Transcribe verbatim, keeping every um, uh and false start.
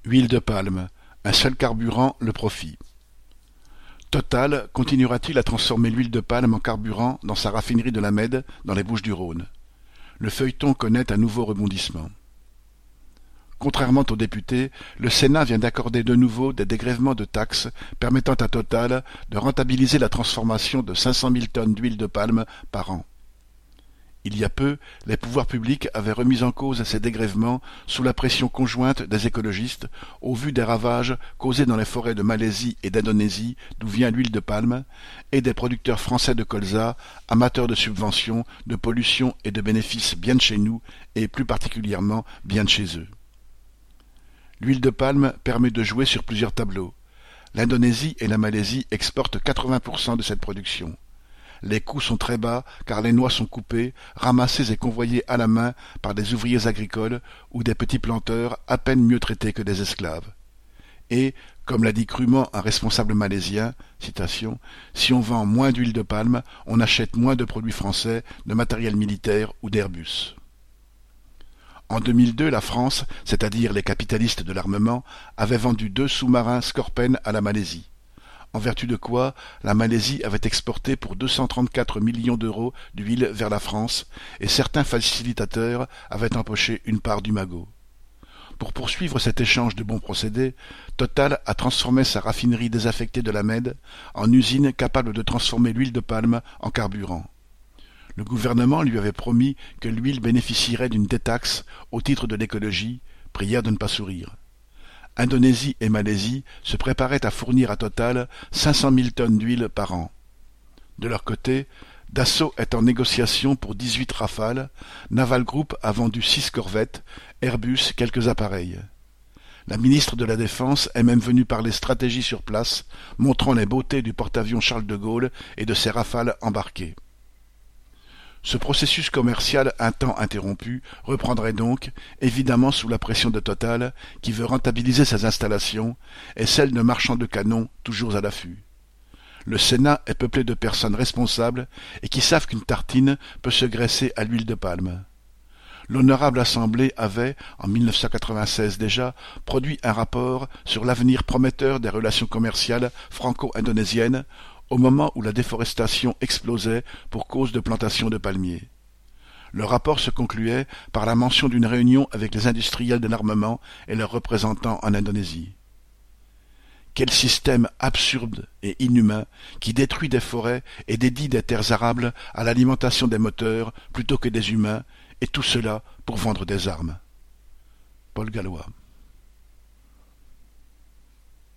Huile de palme, un seul carburant, le profit. Total continuera-t-il à transformer l'huile de palme en carburant dans sa raffinerie de la Mède, dans les Bouches-du-Rhône? Le feuilleton connaît un nouveau rebondissement. Contrairement aux députés, le Sénat vient d'accorder de nouveau des dégrèvements de taxes permettant à Total de rentabiliser la transformation de cinq cent mille tonnes d'huile de palme par an. Il y a peu, les pouvoirs publics avaient remis en cause ces dégrèvements sous la pression conjointe des écologistes au vu des ravages causés dans les forêts de Malaisie et d'Indonésie d'où vient l'huile de palme et des producteurs français de colza, amateurs de subventions, de pollution et de bénéfices bien de chez nous et plus particulièrement bien de chez eux. L'huile de palme permet de jouer sur plusieurs tableaux. L'Indonésie et la Malaisie exportent quatre-vingts pour cent de cette production. Les coûts sont très bas car les noix sont coupées, ramassées et convoyées à la main par des ouvriers agricoles ou des petits planteurs à peine mieux traités que des esclaves. Et, comme l'a dit crûment un responsable malaisien, citation, « si on vend moins d'huile de palme, on achète moins de produits français, de matériel militaire ou d'Airbus ». En deux mille deux, la France, c'est-à-dire les capitalistes de l'armement, avait vendu deux sous-marins Skorpen à la Malaisie. En vertu de quoi, la Malaisie avait exporté pour deux cent trente-quatre millions d'euros d'huile vers la France, et certains facilitateurs avaient empoché une part du magot. Pour poursuivre cet échange de bons procédés, Total a transformé sa raffinerie désaffectée de la Mède en usine capable de transformer l'huile de palme en carburant. Le gouvernement lui avait promis que l'huile bénéficierait d'une détaxe au titre de l'écologie, prière de ne pas sourire. Indonésie et Malaisie se préparaient à fournir à Total cinq cent mille tonnes d'huile par an. De leur côté, Dassault est en négociation pour dix-huit Rafales, Naval Group a vendu six corvettes, Airbus quelques appareils. La ministre de la Défense est même venue parler stratégie sur place, montrant les beautés du porte-avions Charles de Gaulle et de ses Rafales embarqués. Ce processus commercial un temps interrompu reprendrait donc, évidemment sous la pression de Total, qui veut rentabiliser ses installations, et celle de marchands de canons toujours à l'affût. Le Sénat est peuplé de personnes responsables et qui savent qu'une tartine peut se graisser à l'huile de palme. L'honorable Assemblée avait, en mille neuf cent quatre-vingt-seize déjà, produit un rapport sur l'avenir prometteur des relations commerciales franco-indonésiennes, au moment où la déforestation explosait pour cause de plantation de palmiers. Le rapport se concluait par la mention d'une réunion avec les industriels de l'armement et leurs représentants en Indonésie. Quel système absurde et inhumain qui détruit des forêts et dédie des terres arables à l'alimentation des moteurs plutôt que des humains, et tout cela pour vendre des armes. Paul Gallois.